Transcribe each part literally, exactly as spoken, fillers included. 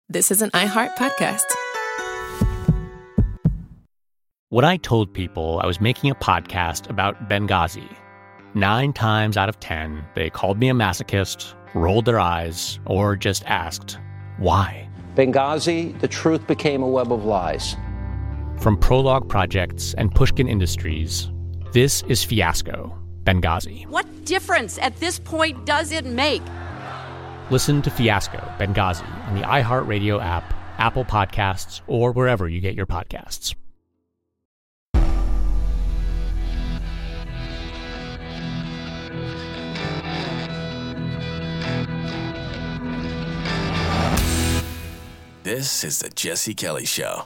This is an iHeart podcast. When I told people I was making a podcast about Benghazi, nine times out of ten, they called me a masochist, rolled their eyes, or just asked, why? Benghazi, the truth became a web of lies. From Prologue Projects and Pushkin Industries, this is Fiasco, Benghazi. What difference at this point does it make? Listen to Fiasco, Benghazi on the iHeartRadio app, Apple Podcasts, or wherever you get your podcasts. This is the Jesse Kelly Show.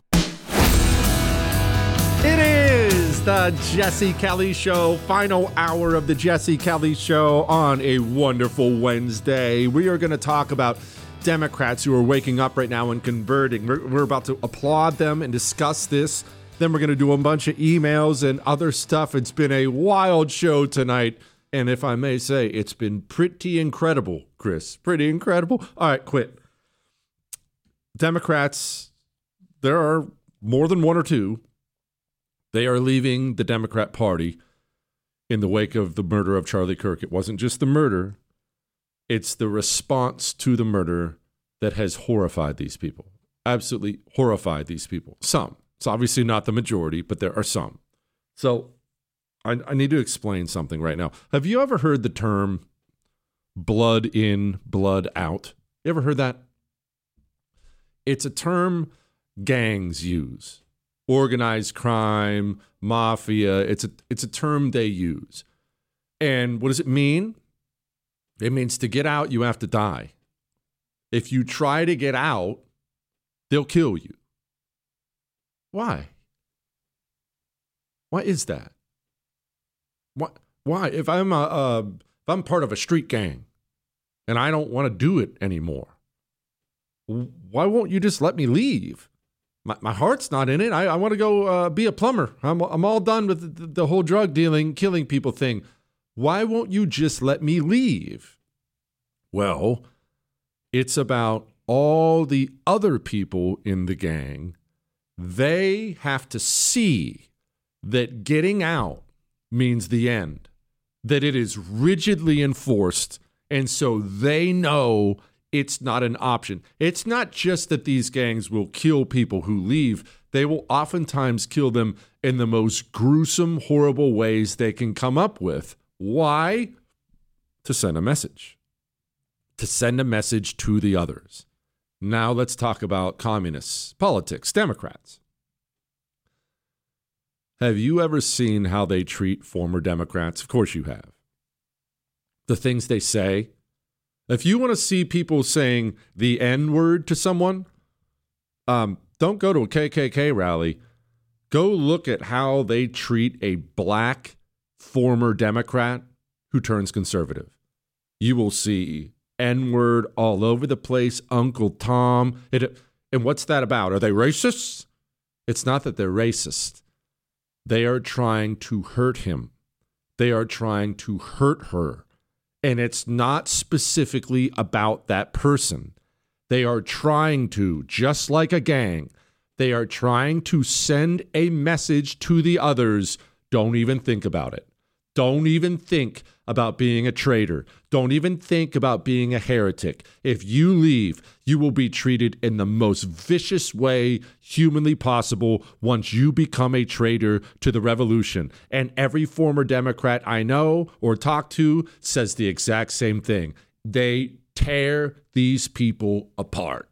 It is the Jesse Kelly Show, final hour of the Jesse Kelly Show on a wonderful Wednesday. We are going to talk about Democrats who are waking up right now and converting. We're, we're about to applaud them and discuss this. Then we're going to do a bunch of emails and other stuff. It's been a wild show tonight. And if I may say, it's been pretty incredible, Chris. Pretty incredible. All right, quit. Democrats, there are more than one or two. They are leaving the Democrat Party in the wake of the murder of Charlie Kirk. It wasn't just the murder. It's the response to the murder that has horrified these people. Absolutely horrified these people. Some. It's obviously not the majority, but there are some. So I, I need to explain something right now. Have you ever heard the term blood in, blood out? You ever heard that? It's a term gangs use. Organized crime, mafia, it's a it's a term they use. And what does it mean? It means to get out, you have to die. If you try to get out, they'll kill you. Why? Why is that? Why? Why? If I'm a, uh, if I'm part of a street gang and I don't want to do it anymore, why won't you just let me leave? My my heart's not in it. I, I want to go uh, be a plumber. I'm I'm all done with the, the whole drug dealing, killing people thing. Why won't you just let me leave? Well, it's about all the other people in the gang. They have to see that getting out means the end, that it is rigidly enforced, and so they know it's not an option. It's not just that these gangs will kill people who leave. They will oftentimes kill them in the most gruesome, horrible ways they can come up with. Why? To send a message. To send a message to the others. Now let's talk about communists, politics, Democrats. Have you ever seen how they treat former Democrats? Of course you have. The things they say. If you want to see people saying the N-word to someone, um, don't go to a K K K rally. Go look at how they treat a black former Democrat who turns conservative. You will see N-word all over the place, Uncle Tom. It, and what's that about? Are they racists? It's not that they're racist. They are trying to hurt him. They are trying to hurt her. And it's not specifically about that person. They are trying to, just like a gang, they are trying to send a message to the others. Don't even think about it. Don't even think about being a traitor. Don't even think about being a heretic. If you leave, you will be treated in the most vicious way humanly possible once you become a traitor to the revolution. And every former Democrat I know or talk to says the exact same thing. They tear these people apart.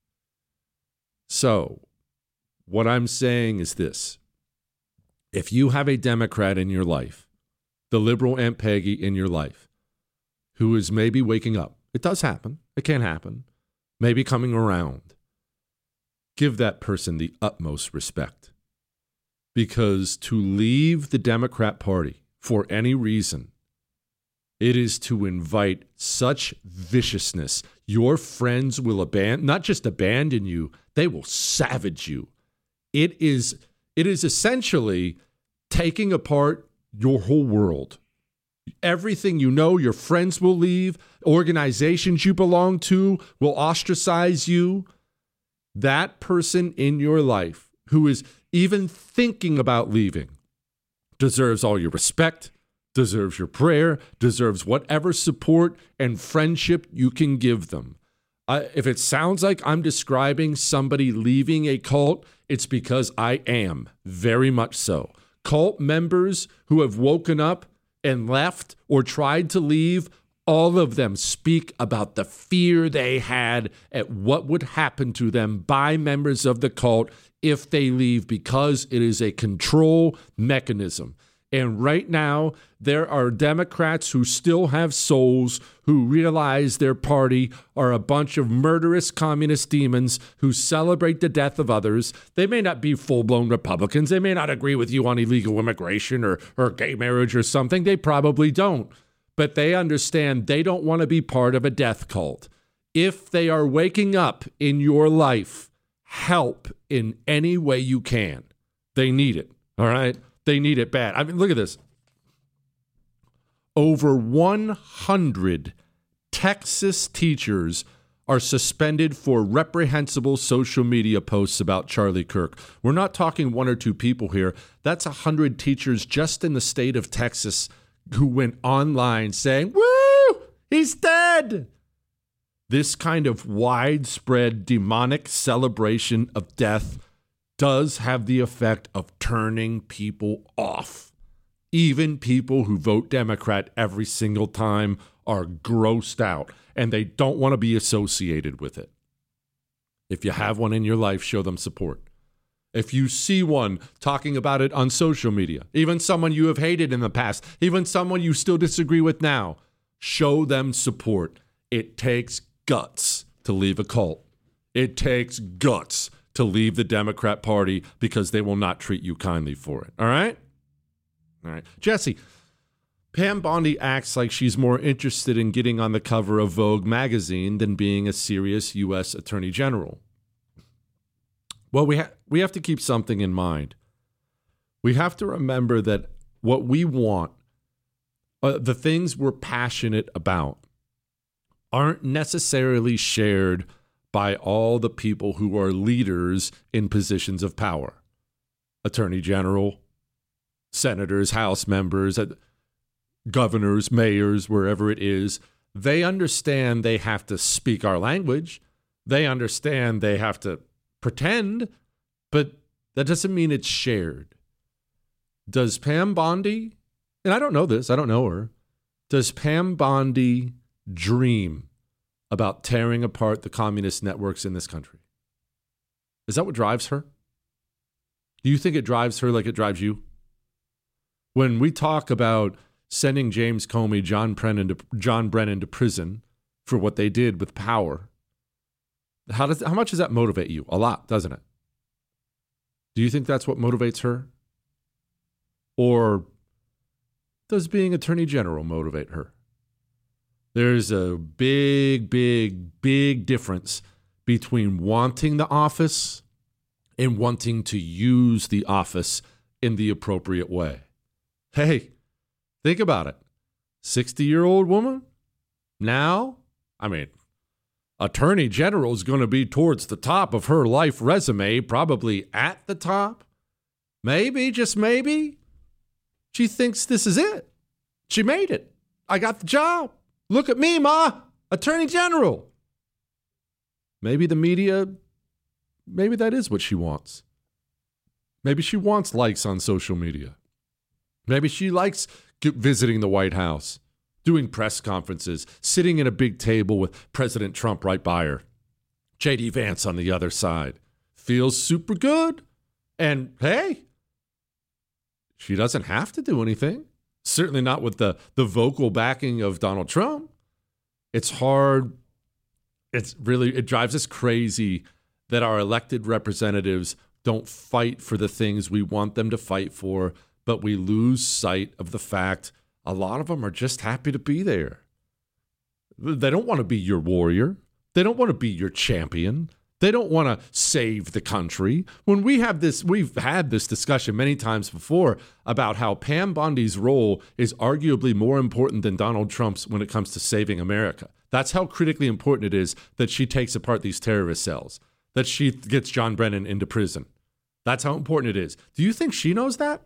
So, what I'm saying is this. If you have a Democrat in your life, the liberal Aunt Peggy in your life, who is maybe waking up. It does happen. It can happen. Maybe coming around. Give that person the utmost respect. Because to leave the Democrat Party for any reason, it is to invite such viciousness. Your friends will abandon, not just abandon you, they will savage you. It is, it is essentially taking apart your whole world. Everything you know, your friends will leave. Organizations you belong to will ostracize you. that person in your life who is even thinking about leaving deserves all your respect, deserves your prayer, deserves whatever support and friendship you can give them. Uh, if it sounds like I'm describing somebody leaving a cult, it's because I am, very much so. Cult members who have woken up and left or tried to leave, all of them speak about the fear they had at what would happen to them by members of the cult if they leave, because it is a control mechanism. And right now, there are Democrats who still have souls who realize their party are a bunch of murderous communist demons who celebrate the death of others. They may not be full-blown Republicans. They may not agree with you on illegal immigration or, or gay marriage or something. They probably don't. But they understand they don't want to be part of a death cult. If they are waking up in your life, help in any way you can. They need it, all right? They need it bad. I mean, look at this. Over one hundred Texas teachers are suspended for reprehensible social media posts about Charlie Kirk. We're not talking one or two people here. That's one hundred teachers just in the state of Texas who went online saying, "Woo, he's dead." This kind of widespread demonic celebration of death does have the effect of turning people off. Even people who vote Democrat every single time are grossed out, and they don't want to be associated with it. If you have one in your life, show them support. If you see one talking about it on social media, even someone you have hated in the past, even someone you still disagree with now, show them support. It takes guts to leave a cult. It takes guts to leave the Democrat Party because they will not treat you kindly for it. All right? All right. Jesse, Pam Bondi acts like she's more interested in getting on the cover of Vogue magazine than being a serious U S Attorney General. Well, we, ha- we have to keep something in mind. We have to remember that what we want, uh, the things we're passionate about, aren't necessarily shared by all the people who are leaders in positions of power. Attorney General, senators, House members, governors, mayors, wherever it is. They understand they have to speak our language. They understand they have to pretend, but that doesn't mean it's shared. Does Pam Bondi, and I don't know this, I don't know her, does Pam Bondi dream about tearing apart the communist networks in this country? Is that what drives her? Do you think it drives her like it drives you? When we talk about sending James Comey, John Brennan to, John Brennan to prison for what they did with power, how does how much does that motivate you? A lot, doesn't it? Do you think that's what motivates her? Or does being Attorney General motivate her? There's a big, big, big difference between wanting the office and wanting to use the office in the appropriate way. Hey, think about it. sixty-year-old woman? Now, I mean, Attorney General is going to be towards the top of her life resume, probably at the top. Maybe, just maybe, she thinks this is it. She made it. I got the job. Look at me, Ma, Attorney General. Maybe the media, maybe that is what she wants. Maybe she wants likes on social media. Maybe she likes visiting the White House, doing press conferences, sitting at a big table with President Trump right by her, J D Vance on the other side. Feels super good. And hey, she doesn't have to do anything. Certainly not with the, the vocal backing of Donald Trump. It's hard. It's really, it drives us crazy that our elected representatives don't fight for the things we want them to fight for, but we lose sight of the fact a lot of them are just happy to be there. They don't want to be your warrior. They don't want to be your champion. They don't want to save the country. When we have this, we've had this discussion many times before about how Pam Bondi's role is arguably more important than Donald Trump's when it comes to saving America. That's how critically important it is that she takes apart these terrorist cells. that she gets John Brennan into prison. That's how important it is. Do you think she knows that?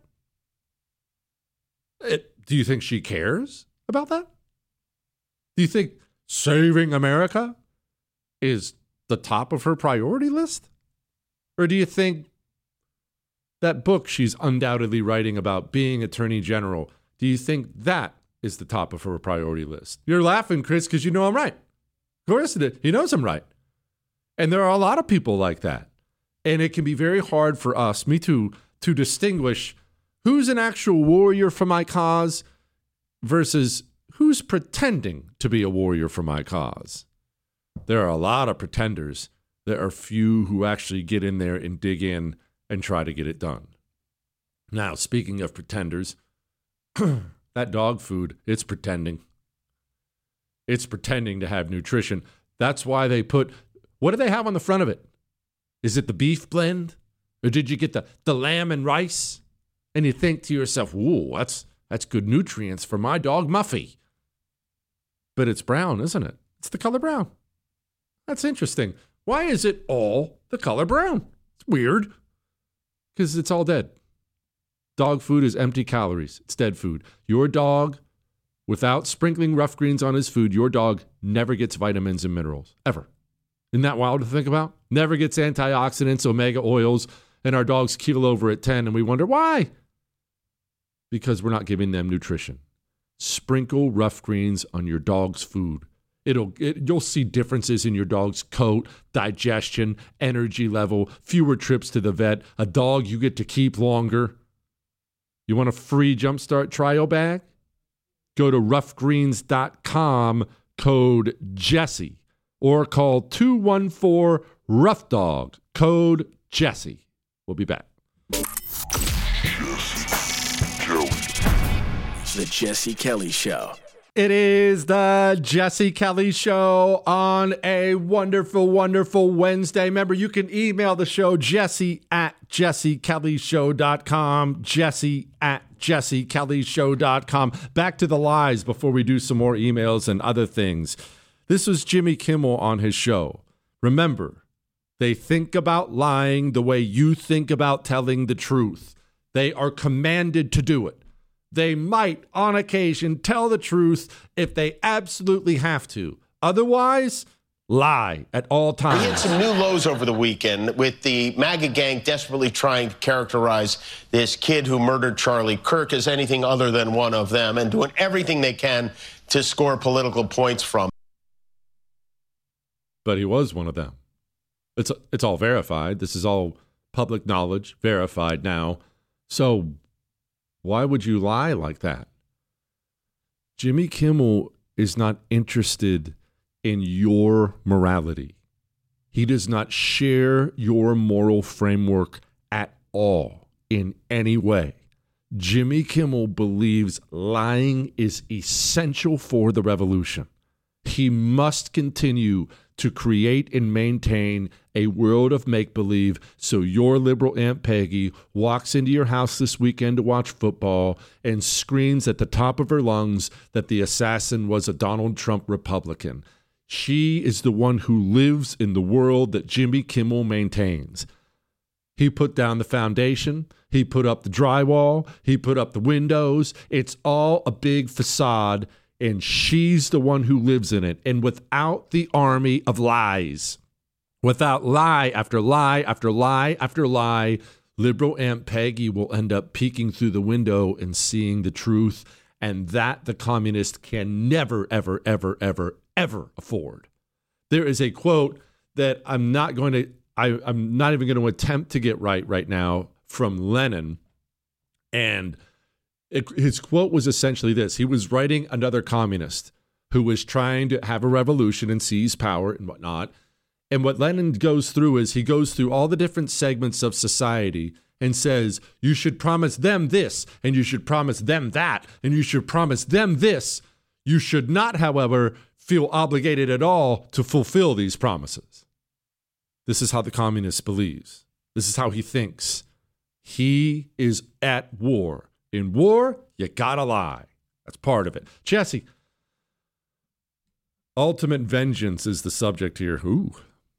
It, do you think she cares about that? Do you think saving America is the top of her priority list? Or do you think that book she's undoubtedly writing about being Attorney General, do you think that is the top of her priority list? You're laughing, Chris, because you know I'm right. Of course it is. He knows I'm right. And there are a lot of people like that. And it can be very hard for us, me too, to distinguish who's an actual warrior for my cause versus who's pretending to be a warrior for my cause. There are a lot of pretenders. There are few who actually get in there and dig in and try to get it done. Now, speaking of pretenders, that dog food, it's pretending. It's pretending to have nutrition. That's why they put, what do they have on the front of it? Is it the beef blend? Or did you get the, the lamb and rice? And you think to yourself, whoa, that's, that's good nutrients for my dog Muffy. But it's brown, isn't it? It's the color brown. That's interesting. Why is it all the color brown? It's weird. Because it's all dead. Dog food is empty calories. It's dead food. Your dog, without sprinkling rough greens on his food, your dog never gets vitamins and minerals, ever. Isn't that wild to think about? Never gets antioxidants, omega oils, and our dogs keel over at ten, and we wonder why. Because we're not giving them nutrition. Sprinkle rough greens on your dog's food. It'll, it, you'll see differences in your dog's coat, digestion, energy level, fewer trips to the vet, a dog you get to keep longer. You want a free Jumpstart trial bag? Go to rough greens dot com, code Jesse, or call two one four, rough dog, code Jesse. We'll be back. The Jesse Kelly Show. It is the Jesse Kelly Show on a wonderful, wonderful Wednesday. Remember, you can email the show, jesse at jesse kelly show dot com, jesse at jesse kelly show dot com. Back to the lies before we do some more emails and other things. This was Jimmy Kimmel on his show. Remember, they think about lying the way you think about telling the truth. They are commanded to do it. They might, on occasion, tell the truth if they absolutely have to. Otherwise, lie at all times. We hit some new lows over the weekend with the MAGA gang desperately trying to characterize this kid who murdered Charlie Kirk as anything other than one of them and doing everything they can to score political points from. But he was one of them. It's it's all verified. This is all public knowledge, verified now. So why would you lie like that? Jimmy Kimmel is not interested in your morality. He does not share your moral framework at all in any way. Jimmy Kimmel believes lying is essential for the revolution. He must continue to create and maintain a world of make-believe so your liberal Aunt Peggy walks into your house this weekend to watch football and screams at the top of her lungs that the assassin was a Donald Trump Republican. She is the one who lives in the world that Jimmy Kimmel maintains. He put down the foundation. He put up the drywall. He put up the windows. It's all a big facade, and she's the one who lives in it. And without the army of lies, without lie after lie after lie after lie, liberal Aunt Peggy will end up peeking through the window and seeing the truth, and that the communist can never, ever, ever, ever, ever afford. There is a quote that I'm not going to, I, I'm not even going to attempt to get right right now from Lenin, and It, his quote was essentially this. He was writing another communist who was trying to have a revolution and seize power and whatnot. And what Lenin goes through is he goes through all the different segments of society and says, you should promise them this, and you should promise them that, and you should promise them this. You should not, however, feel obligated at all to fulfill these promises. This is how the communist believes. This is how he thinks. He is at war. In war, you gotta lie. That's part of it. Jesse, ultimate vengeance is the subject here. Ooh,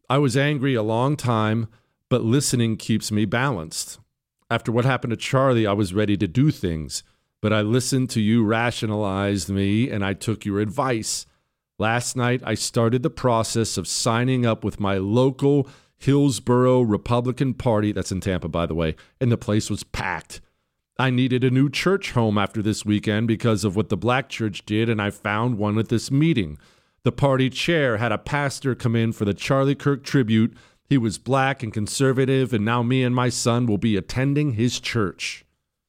I was angry a long time, but listening keeps me balanced. After what happened to Charlie, I was ready to do things, but I listened to you, rationalized me, and I took your advice. Last night, I started the process of signing up with my local Hillsborough Republican Party. That's in Tampa, by the way, and the place was packed. I needed a new church home after this weekend because of what the black church did, and I found one at this meeting. The party chair had a pastor come in for the Charlie Kirk tribute. He was black and conservative, and now me and my son will be attending his church.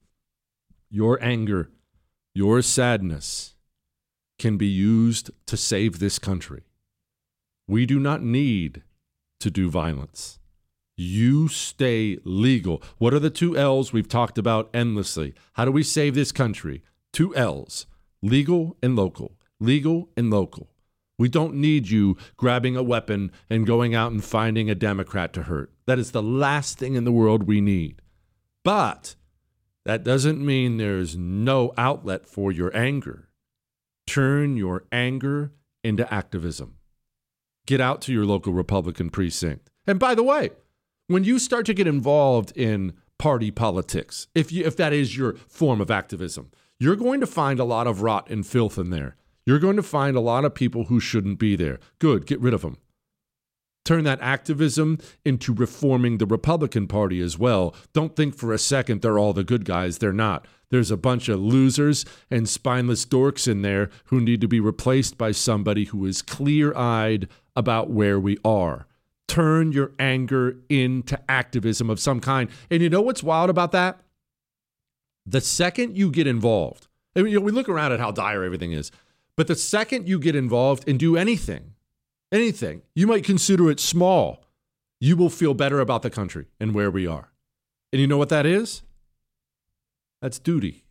Your anger, your sadness can be used to save this country. We do not need to do violence. You stay legal. What are the two L's we've talked about endlessly? How do we save this country? Two L's, legal and local. Legal and local. We don't need you grabbing a weapon and going out and finding a Democrat to hurt. That is the last thing in the world we need. But that doesn't mean there's no outlet for your anger. Turn your anger into activism. Get out to your local Republican precinct. And by the way, when you start to get involved in party politics, if you, if that is your form of activism, you're going to find a lot of rot and filth in there. You're going to find a lot of people who shouldn't be there. Good, get rid of them. Turn that activism into reforming the Republican Party as well. Don't think for a second they're all the good guys. They're not. There's a bunch of losers and spineless dorks in there who need to be replaced by somebody who is clear-eyed about where we are. Turn your anger into activism of some kind. And you know what's wild about that? The second you get involved, I mean, you know, we look around at how dire everything is, but the second you get involved and do anything, anything, you might consider it small, you will feel better about the country and where we are. And you know what that is? That's duty.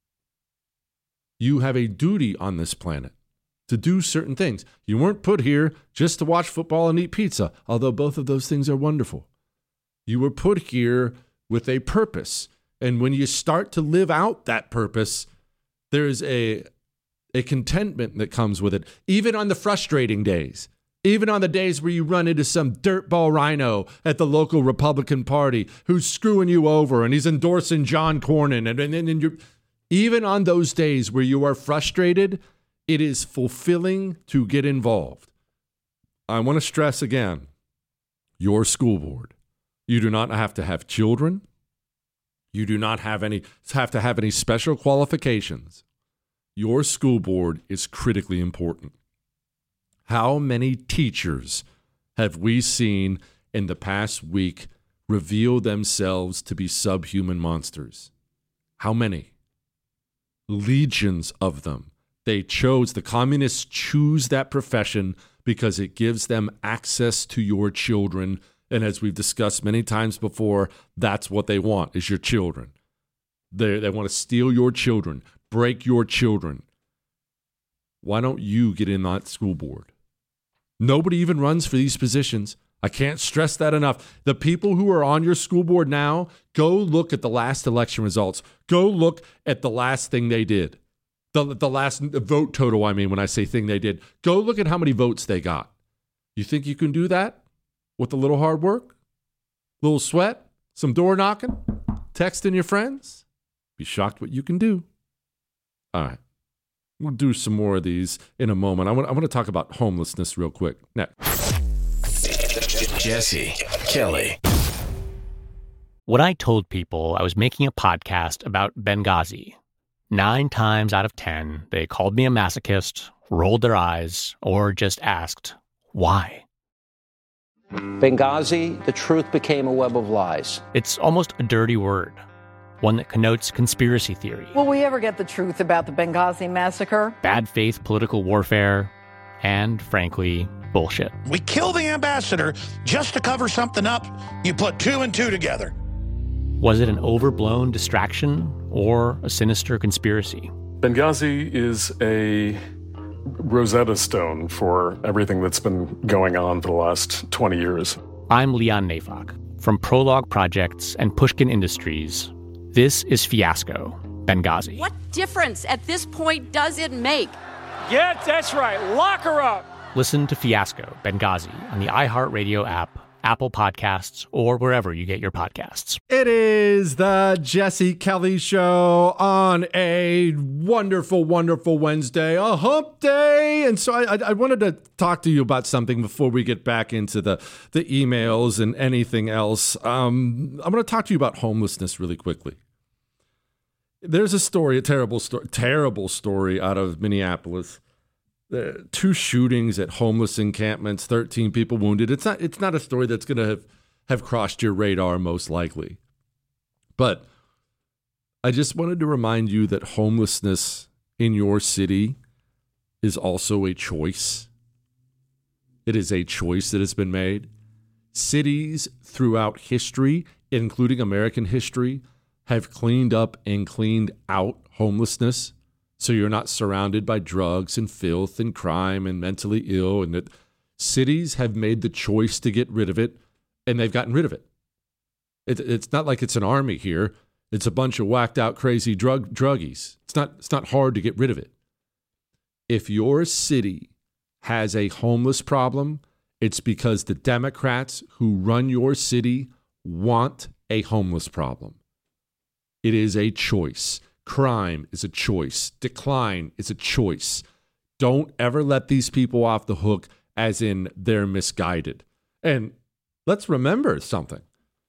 You have a duty on this planet to do certain things. You weren't put here just to watch football and eat pizza, although both of those things are wonderful. You were put here with a purpose. And when you start to live out that purpose, there's a, a contentment that comes with it, even on the frustrating days. Even on the days where you run into some dirtball rhino at the local Republican Party who's screwing you over and he's endorsing John Cornyn. And, and, and you're, even on those days where you are frustrated, it is fulfilling to get involved. I want to stress again, your school board. You do not have to have children. You do not have any have to have any special qualifications. Your school board is critically important. How many teachers have we seen in the past week reveal themselves to be subhuman monsters? How many? Legions of them. They chose, the communists choose that profession because it gives them access to your children. And as we've discussed many times before, that's what they want, is your children. They, they want to steal your children, break your children. Why don't you get in that school board? Nobody even runs for these positions. I can't stress that enough. The people who are on your school board now, go look at the last election results. Go look at the last thing they did. The, the last vote total, I mean, when I say thing they did. Go look at how many votes they got. You think you can do that with a little hard work? A little sweat? Some door knocking? Texting your friends? Be shocked what you can do. All right. We'll do some more of these in a moment. I want, I want to talk about homelessness real quick. Next. Jesse Kelly. When I told people I was making a podcast about Benghazi, nine times out of ten, they called me a masochist, rolled their eyes, or just asked, why? Benghazi, the truth became a web of lies. It's almost a dirty word, one that connotes conspiracy theory. Will we ever get the truth about the Benghazi massacre? Bad faith political warfare, and, frankly, bullshit. We kill the ambassador just to cover something up. You put two and two together. Was it an overblown distraction or a sinister conspiracy? Benghazi is a Rosetta Stone for everything that's been going on for the last twenty years. I'm Leon Neyfakh. From Prologue Projects and Pushkin Industries, this is Fiasco, Benghazi. What difference at this point does it make? Yeah, that's right. Lock her up. Listen to Fiasco, Benghazi on the iHeartRadio app, Apple Podcasts, or wherever you get your podcasts. It is the Jesse Kelly Show on a wonderful, wonderful Wednesday, a hump day. And so I, I wanted to talk to you about something before we get back into the, the emails and anything else. Um, I'm going to talk to you about homelessness really quickly. There's a story, a terrible story, terrible story out of Minneapolis. Uh, two shootings at homeless encampments, thirteen people wounded. It's not it's not a story that's going to have, have crossed your radar most likely. But I just wanted to remind you that homelessness in your city is also a choice. It is a choice that has been made. Cities throughout history, including American history, have cleaned up and cleaned out homelessness. So you're not surrounded by drugs and filth and crime and mentally ill, and that cities have made the choice to get rid of it, and they've gotten rid of it. it. It's not like it's an army here. It's a bunch of whacked out, crazy drug druggies. It's not, it's not hard to get rid of it. If your city has a homeless problem, it's because the Democrats who run your city want a homeless problem. It is a choice. Crime is a choice. Decline is a choice. Don't ever let these people off the hook as in they're misguided. And let's remember something.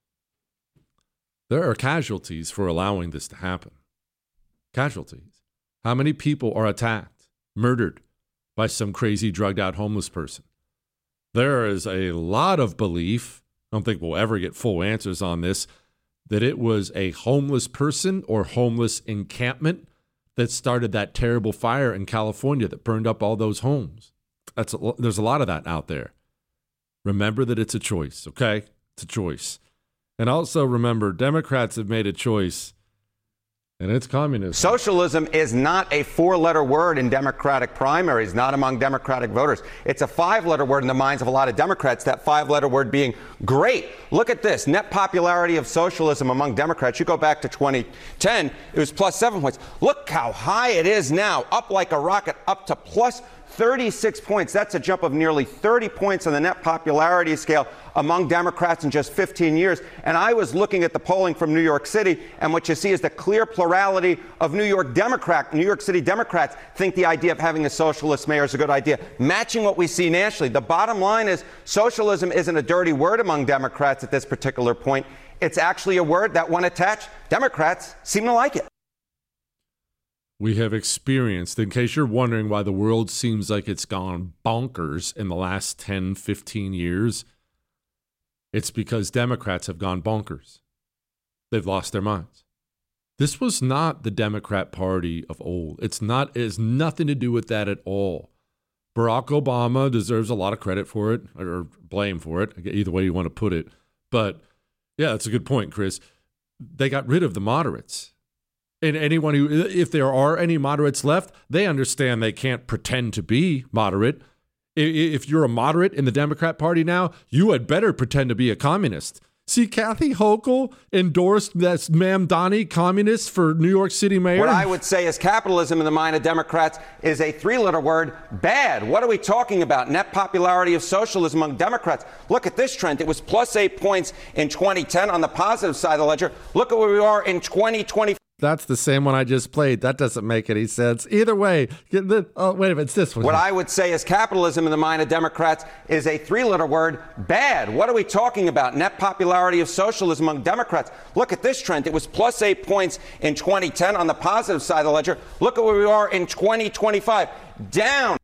There are casualties for allowing this to happen. Casualties. How many people are attacked, murdered by some crazy drugged out homeless person? There is a lot of belief, I don't think we'll ever get full answers on this, that it was a homeless person or homeless encampment that started that terrible fire in California that burned up all those homes. That's a, there's a lot of that out there. Remember that it's a choice, okay? It's a choice. And also remember, Democrats have made a choice, and it's communism. Socialism is not a four-letter word in Democratic primaries, not among Democratic voters. It's a five-letter word in the minds of a lot of Democrats, that five-letter word being great. Look at this. Net popularity of socialism among Democrats. You go back to twenty ten, it was plus seven points. Look how high it is now, up like a rocket, up to plus thirty-six points. That's a jump of nearly thirty points on the net popularity scale among Democrats in just fifteen years. And I was looking at the polling from New York City, and what you see is the clear plurality of New York Democrat, New York City Democrats think the idea of having a socialist mayor is a good idea, matching what we see nationally. The bottom line is socialism isn't a dirty word among Democrats at this particular point. It's actually a word that, when attached, Democrats seem to like it. We have experienced, in case you're wondering why the world seems like it's gone bonkers in the last ten, fifteen years, it's because Democrats have gone bonkers. They've lost their minds. This was not the Democrat Party of old. It's not, it has nothing to do with that at all. Barack Obama deserves a lot of credit for it, or blame for it, either way you want to put it. But yeah, that's a good point, Chris. They got rid of the moderates. And anyone who, if there are any moderates left, they understand they can't pretend to be moderate. If you're a moderate in the Democrat Party now, you had better pretend to be a communist. See, Kathy Hochul endorsed that Mamdani communist for New York City mayor. What I would say is capitalism in the mind of Democrats is a three-letter word, bad. What are we talking about? Net popularity of socialism among Democrats. Look at this trend. It was plus eight points in twenty ten on the positive side of the ledger. Look at where we are in twenty twenty. That's the same one I just played. That doesn't make any sense. Either way, the, oh, wait a minute, it's this one. What I would say is capitalism in the mind of Democrats is a three-letter word, bad. What are we talking about? Net popularity of socialism among Democrats. Look at this trend. It was plus eight points in twenty ten on the positive side of the ledger. Look at where we are in twenty twenty-five. Down.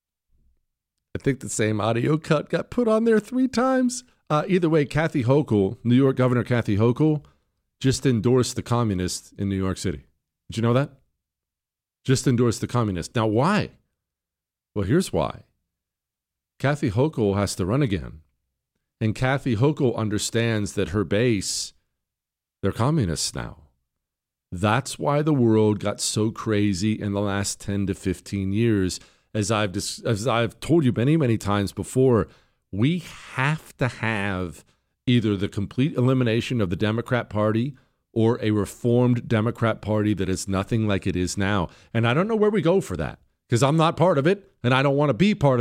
I think the same audio cut got put on there three times. Uh, either way, Kathy Hochul, New York Governor Kathy Hochul, just endorsed the communists in New York City. Did you know that? Just endorsed the communists. Now, why? Well, here's why. Kathy Hochul has to run again. And Kathy Hochul understands that her base, they're communists now. That's why the world got so crazy in the last ten to fifteen years. As I've, dis- as I've told you many, many times before, we have to have either the complete elimination of the Democrat Party or a reformed Democrat Party that is nothing like it is now. And I don't know where we go for that, because I'm not part of it, and I don't want to be part of it.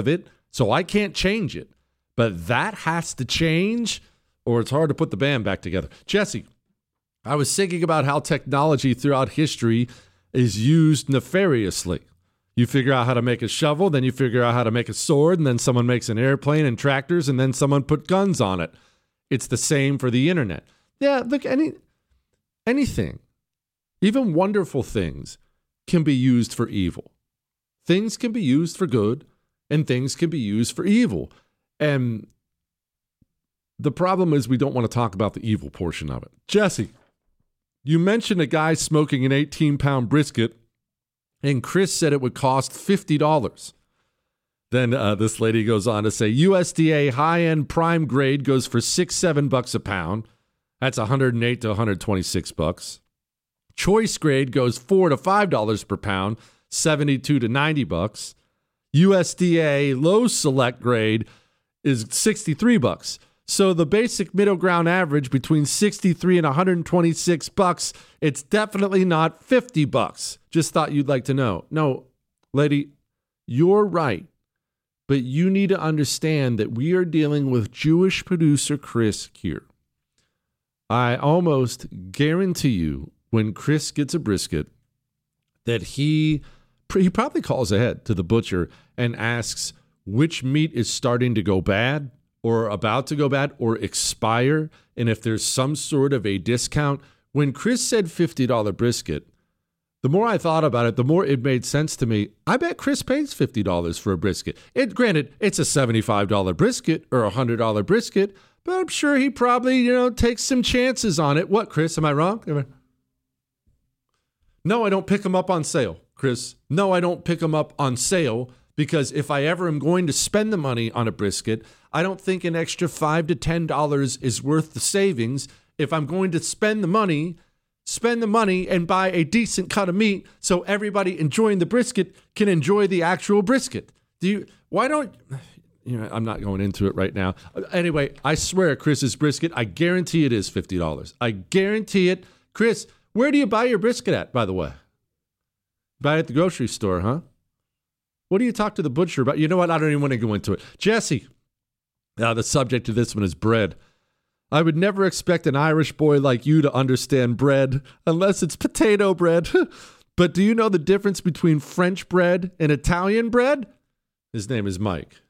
So I can't change it. But that has to change, or it's hard to put the band back together. Jesse, I was thinking about how technology throughout history is used nefariously. You figure out how to make a shovel, then you figure out how to make a sword, and then someone makes an airplane and tractors, and then someone put guns on it. It's the same for the internet. Yeah, look, any anything, even wonderful things, can be used for evil. Things can be used for good, and things can be used for evil. And the problem is we don't want to talk about the evil portion of it. Jesse, you mentioned a guy smoking an eighteen-pound brisket, and Chris said it would cost fifty dollars. Then uh, this lady goes on to say, U S D A high-end prime grade goes for six, seven bucks a pound. That's one hundred eight to one hundred twenty-six bucks. Choice grade goes four to five dollars per pound, seventy-two to ninety bucks. U S D A low select grade is sixty-three bucks. So the basic middle ground average between sixty-three and one hundred twenty-six bucks, it's definitely not fifty bucks. Just thought you'd like to know. No, lady, you're right. But you need to understand that we are dealing with Jewish producer Chris here. I almost guarantee you when Chris gets a brisket that he he probably calls ahead to the butcher and asks which meat is starting to go bad or about to go bad or expire, and if there's some sort of a discount. When Chris said fifty dollars brisket, the more I thought about it, the more it made sense to me. I bet Chris pays fifty dollars for a brisket. It, granted, it's a seventy-five dollars brisket or a one hundred dollars brisket, but I'm sure he probably, you know, takes some chances on it. What, Chris? Am I wrong? Am I... No, I don't pick them up on sale, Chris. No, I don't pick them up on sale because if I ever am going to spend the money on a brisket, I don't think an extra five to ten dollars is worth the savings. If I'm going to spend the money, spend the money and buy a decent cut of meat so everybody enjoying the brisket can enjoy the actual brisket. Do you? Why don't? You know, I'm not going into it right now. Anyway, I swear, Chris's brisket, I guarantee it is fifty dollars. I guarantee it. Chris, where do you buy your brisket at, by the way? Buy it at the grocery store, huh? What do you talk to the butcher about? You know what? I don't even want to go into it. Jesse, now the subject of this one is bread. I would never expect an Irish boy like you to understand bread unless it's potato bread. But do you know the difference between French bread and Italian bread? His name is Mike.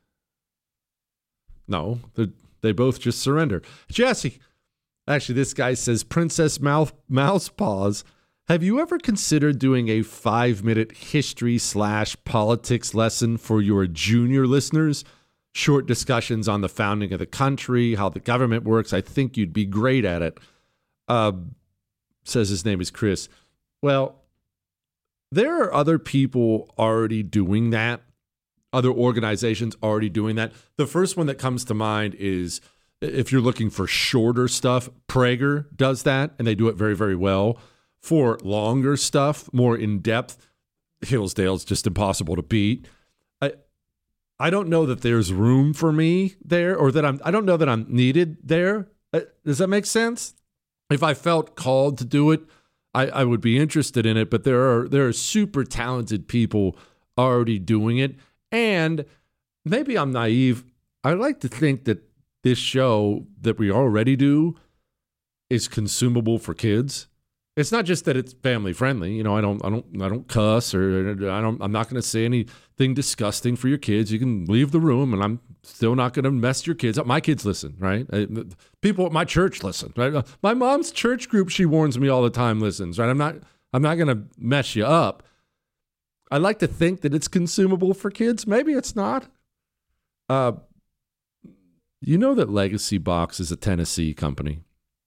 No, they both just surrender. Jesse, actually, this guy says, Princess Mouth, Mouse Paws, have you ever considered doing a five-minute history slash politics lesson for your junior listeners? Short discussions on the founding of the country, how the government works. I think you'd be great at it. Uh, says his name is Chris. Well, there are other people already doing that. Other organizations already doing that. The first one that comes to mind is, if you're looking for shorter stuff, Prager does that, and they do it very, very well. For longer stuff, more in-depth, Hillsdale's just impossible to beat. I I don't know that there's room for me there, or that I'm, I don't know that I'm needed there. Uh, does that make sense? If I felt called to do it, I, I would be interested in it, but there are there are super talented people already doing it. And maybe I'm naive. I like to think that this show that we already do is consumable for kids. It's not just that it's family friendly. You know, I don't, I don't, I don't cuss, or I don't. I'm not going to say anything disgusting for your kids. You can leave the room, and I'm still not going to mess your kids up. My kids listen, right? People at my church listen, right? My mom's church group, she warns me all the time, listens, right? I'm not, I'm not going to mess you up. I like to think that it's consumable for kids. Maybe it's not. Uh, you know that Legacy Box is a Tennessee company.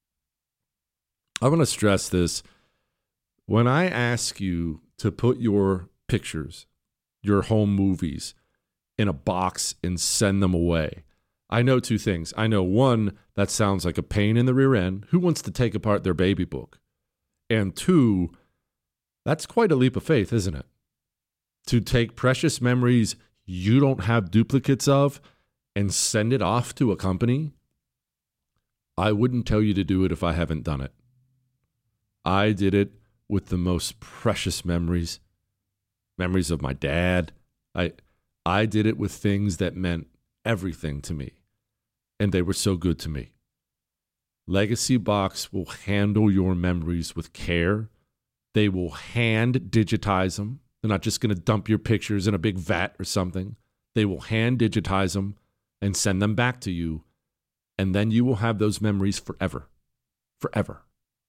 I want to stress this. When I ask you to put your pictures, your home movies, in a box and send them away, I know two things. I know, one, that sounds like a pain in the rear end. Who wants to take apart their baby book? And two, that's quite a leap of faith, isn't it? To take precious memories you don't have duplicates of and send it off to a company. I wouldn't tell you to do it if I haven't done it. I did it with the most precious memories, memories of my dad. I I did it with things that meant everything to me, and they were so good to me. Legacy Box will handle your memories with care. They will hand digitize them. They're not just going to dump your pictures in a big vat or something. They will hand digitize them and send them back to you, and then you will have those memories forever. Forever.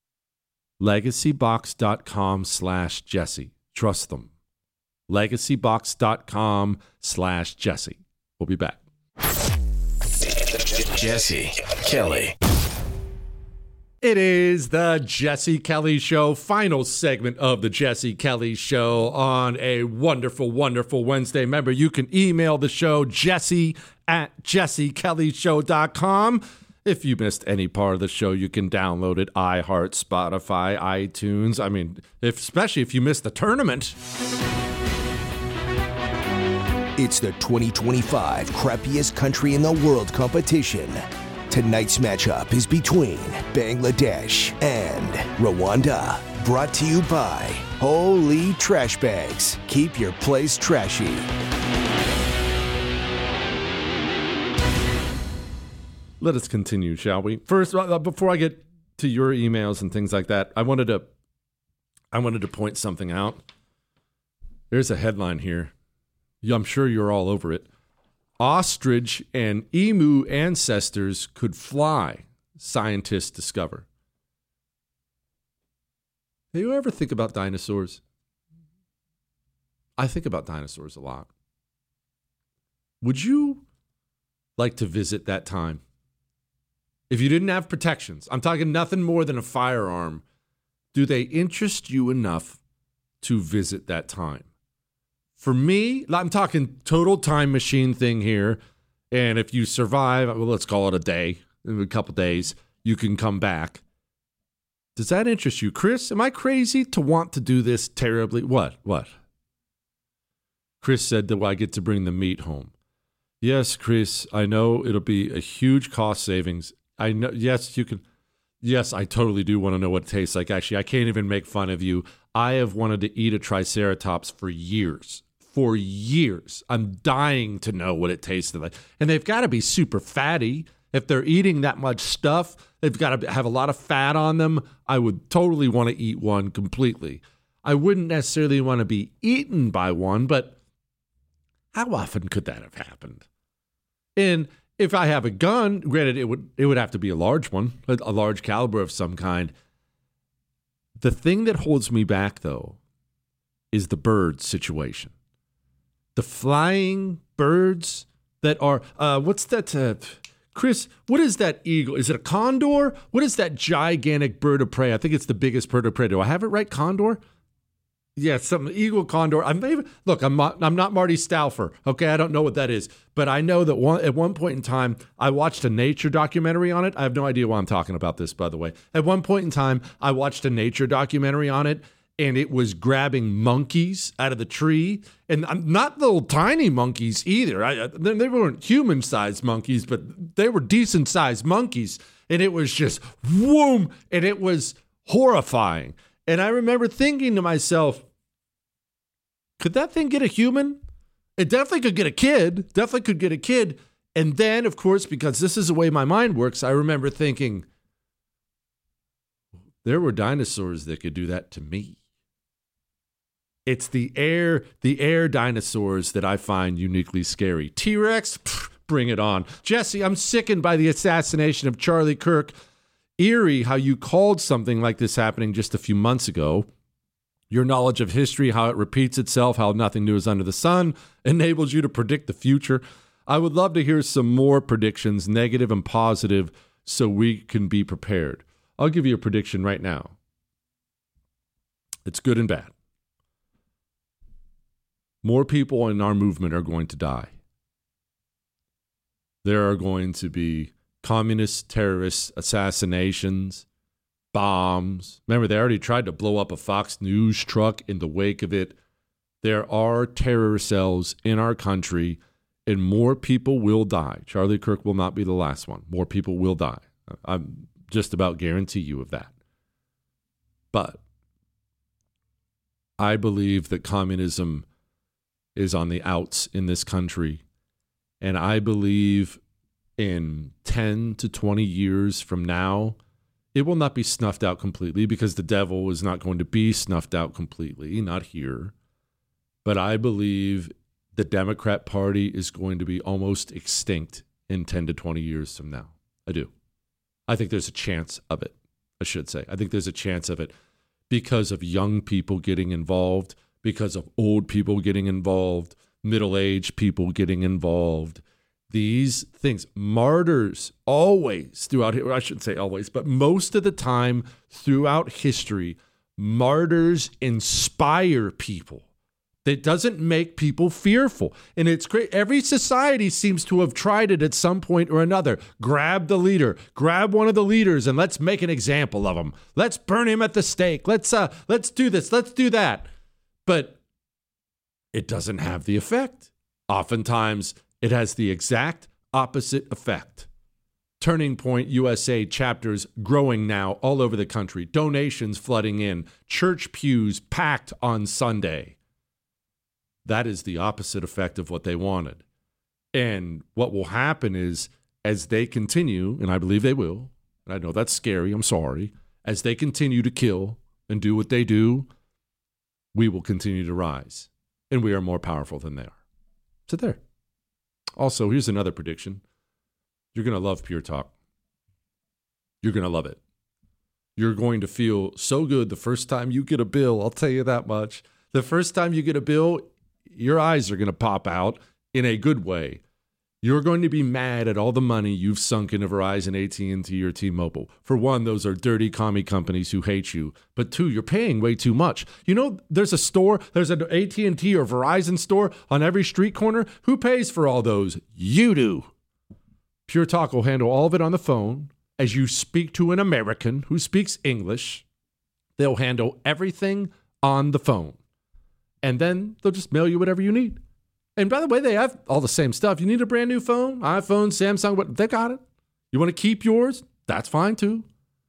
Legacybox.com slash Jesse. Trust them. Legacybox.com slash Jesse. We'll be back. Jesse Kelly. It is the Jesse Kelly Show, final segment of the Jesse Kelly Show on a wonderful, wonderful Wednesday. Remember, you can email the show, jesse at jesse kelly show dot com. If you missed any part of the show, you can download it, iHeart, Spotify, iTunes. I mean, if, especially if you missed the tournament. It's the twenty twenty-five crappiest country in the world competition. Tonight's matchup is between Bangladesh and Rwanda. Brought to you by Holy Trash Bags. Keep your place trashy. Let us continue, shall we? First, before I get to your emails and things like that, I wanted to, I wanted to point something out. There's a headline here. I'm sure you're all over it. Ostrich and emu ancestors could fly, scientists discover. Do you ever think about dinosaurs? I think about dinosaurs a lot. Would you like to visit that time? If you didn't have protections, I'm talking nothing more than a firearm, do they interest you enough to visit that time? For me, I'm talking total time machine thing here. And if you survive, well, let's call it a day, a couple days, you can come back. Does that interest you? Chris, am I crazy to want to do this terribly? What? What? Chris said, do I get to bring the meat home? Yes, Chris, I know it'll be a huge cost savings. I know, yes, you can. Yes, I totally do want to know what it tastes like. Actually, I can't even make fun of you. I have wanted to eat a Triceratops for years. For years. I'm dying to know what it tasted like. And they've got to be super fatty. If they're eating that much stuff, they've got to have a lot of fat on them. I would totally want to eat one completely. I wouldn't necessarily want to be eaten by one, but how often could that have happened? And if I have a gun, granted, it would it would have to be a large one, a, a large caliber of some kind. The thing that holds me back, though, is the bird situation. The flying birds that are, uh, what's that, uh, Chris, what is that eagle? Is it a condor? What is that gigantic bird of prey? I think it's the biggest bird of prey. Do I have it right, condor? Yeah, some eagle condor. I'm even, look, I'm not, I'm not Marty Stauffer. Okay, I don't know what that is, but I know that one at one point in time I watched a nature documentary on it. I have no idea why I'm talking about this, by the way. At one point in time, I watched a nature documentary on it, and it was grabbing monkeys out of the tree, and not little tiny monkeys either. I, they weren't human-sized monkeys, but they were decent-sized monkeys, and it was just whoom, and it was horrifying. And I remember thinking to myself, could that thing get a human? It definitely could get a kid, definitely could get a kid. And then, of course, because this is the way my mind works, I remember thinking, there were dinosaurs that could do that to me. It's the air, the air dinosaurs that I find uniquely scary. T-Rex, pff, bring it on. Jesse, I'm sickened by the assassination of Charlie Kirk. Eerie how you called something like this happening just a few months ago. Your knowledge of history, how it repeats itself, how nothing new is under the sun, enables you to predict the future. I would love to hear some more predictions, negative and positive, so we can be prepared. I'll give you a prediction right now. It's good and bad. More people in our movement are going to die. There are going to be communist terrorist assassinations, bombs. Remember, they already tried to blow up a Fox News truck in the wake of it. There are terror cells in our country, and more people will die. Charlie Kirk will not be the last one. More people will die. I'm just about guarantee you of that. But I believe that communism is on the outs in this country. And I believe in ten to twenty years from now, it will not be snuffed out completely because the devil is not going to be snuffed out completely, not here. But I believe the Democrat Party is going to be almost extinct in ten to twenty years from now. I do. I think there's a chance of it, I should say. I think there's a chance of it because of young people getting involved, because of old people getting involved, middle-aged people getting involved. These things, martyrs always throughout, I shouldn't say always, but most of the time throughout history, martyrs inspire people. That doesn't make people fearful. And it's great. Every society seems to have tried it at some point or another. Grab the leader, grab one of the leaders, and let's make an example of him. Let's burn him at the stake. Let's uh, let's do this. Let's do that. But it doesn't have the effect. Oftentimes, it has the exact opposite effect. Turning Point U S A chapters growing now all over the country. Donations flooding in. Church pews packed on Sunday. That is the opposite effect of what they wanted. And what will happen is, as they continue, and I believe they will, and I know that's scary, I'm sorry, as they continue to kill and do what they do, we will continue to rise. And we are more powerful than they are. So there. Also, here's another prediction. You're going to love Pure Talk. You're going to love it. You're going to feel so good the first time you get a bill, I'll tell you that much. The first time you get a bill, your eyes are going to pop out in a good way. You're going to be mad at all the money you've sunk into Verizon, A T and T, or T-Mobile. For one, those are dirty commie companies who hate you. But two, you're paying way too much. You know, there's a store, there's an A T and T or Verizon store on every street corner. Who pays for all those? You do. Pure Talk will handle all of it on the phone. As you speak to an American who speaks English, they'll handle everything on the phone. And then they'll just mail you whatever you need. And by the way, they have all the same stuff. You need a brand new phone, iPhone, Samsung, what they got it. You want to keep yours? That's fine too.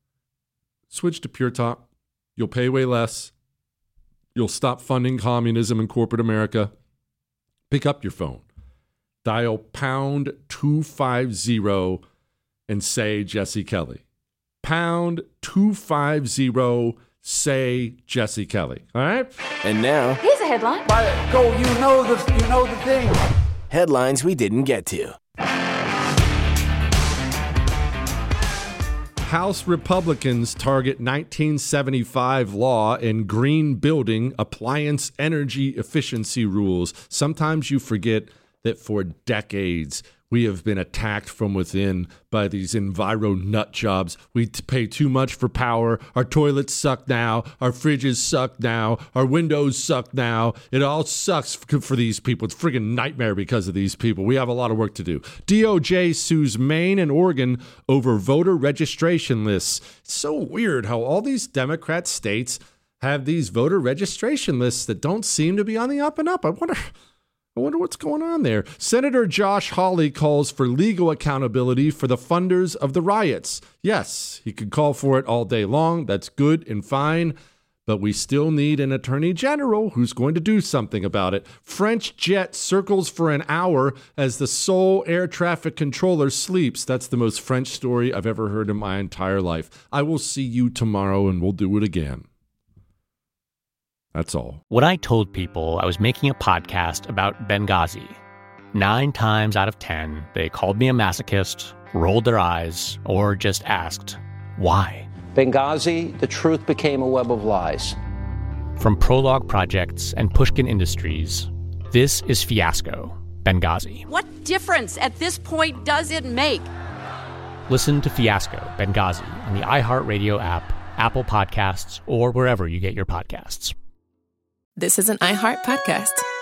Switch to Pure Talk. You'll pay way less. You'll stop funding communism in corporate America. Pick up your phone. Dial pound two fifty and say Jesse Kelly. Pound two fifty, say Jesse Kelly. All right? And now, here's a headline. By go, you know the you know the thing. Headlines we didn't get to. House Republicans target nineteen seventy-five law and green building appliance energy efficiency rules. Sometimes you forget that for decades we have been attacked from within by these enviro nut jobs. We t- pay too much for power. Our toilets suck now. Our fridges suck now. Our windows suck now. It all sucks f- for these people. It's a friggin' nightmare because of these people. We have a lot of work to do. D O J sues Maine and Oregon over voter registration lists. It's so weird how all these Democrat states have these voter registration lists that don't seem to be on the up and up. I wonder... I wonder what's going on there. Senator Josh Hawley calls for legal accountability for the funders of the riots. Yes, he could call for it all day long. That's good and fine. But we still need an attorney general who's going to do something about it. French jet circles for an hour as the sole air traffic controller sleeps. That's the most French story I've ever heard in my entire life. I will see you tomorrow and we'll do it again. That's all. When I told people I was making a podcast about Benghazi, nine times out of ten, they called me a masochist, rolled their eyes, or just asked, why? Benghazi, the truth became a web of lies. From Prologue Projects and Pushkin Industries, this is Fiasco, Benghazi. What difference at this point does it make? Listen to Fiasco, Benghazi on the iHeartRadio app, Apple Podcasts, or wherever you get your podcasts. This is an iHeart podcast.